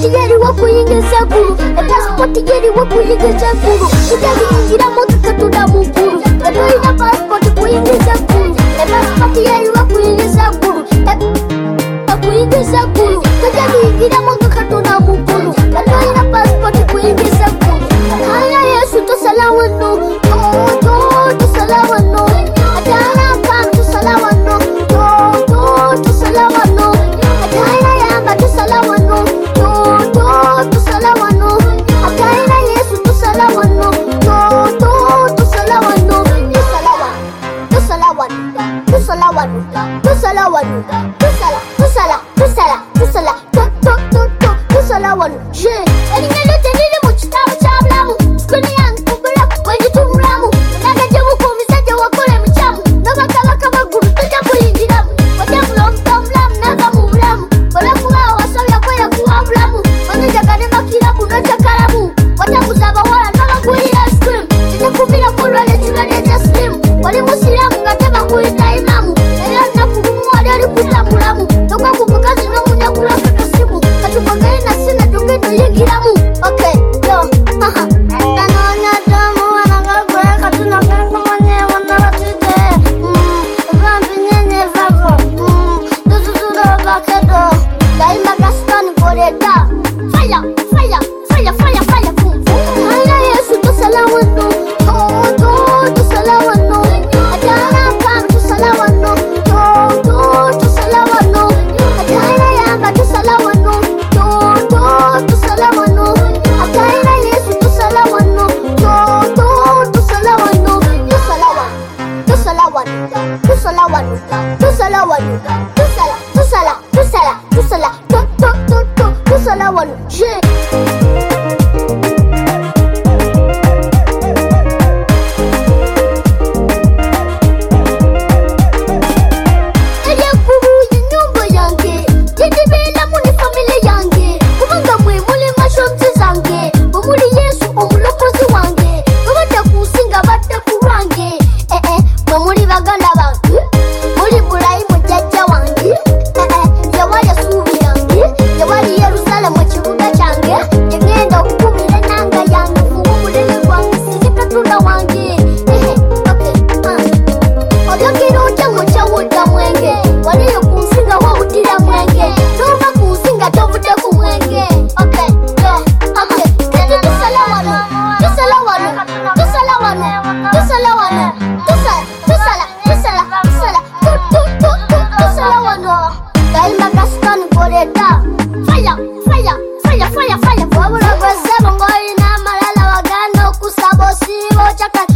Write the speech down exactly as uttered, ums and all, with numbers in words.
yeri wakuyingiza guru passport yeri wakuyingiza guru ujyagira modoka tudamukuru etoina passport kuyingiza guru passport yeri wakuyingiza guru wakuyingiza guru ujyagira modoka tudamukuru etoina passport kuyingiza guru haya Yesu tusalawano oh to tusalawano atana kan tusalawano to to tusalawano atana yamba tusalawano to to tusalawano atana Yesu tusalawano to to tusalawano tusalawano tusalawano tusalawano tusala tusala tusala tusala to to to to tusalawano je elingalo tenile mu kitabo kyabulamu kuni yankubula wenje tumulamu nagaje mukumisa je wakole muchamu nabakabaka baguru tujja kuyingiramu wajamula omutamu naga mu bulamu bolamu bawo wasabya kwera kuwabulamu wanjagane makirabu nojakalamu wataguza abawala nabagulira scream tekubira kulwale kirwale kya slim wali musiramu nga tebakuyita imamu era nakulumu wali ali kutambulamu nokwa ku mukazi n'omunyagula kakasimu katubagaye nasina tugendo yingiramu okay yo aha tanona tomu wanagagwe katuna kankumanye wanaratude vambi nyenye vavo duzuzuro bakedo daima kastani koreda fire fire fire fire fire boom haya Yesu tusalawano oh to tusalawano atana kan tusalawano to to tusalawano atana yamba tusalawano to to tusalawano atana Yesu tusalawano to to tusalawano tusalawano tusalawano tusalawano tusala tusala tusala tusala to to to to tusalawano je fire fire fire fire fire wabula gwezebo ngoyina malala wagano kusabo sibo chaka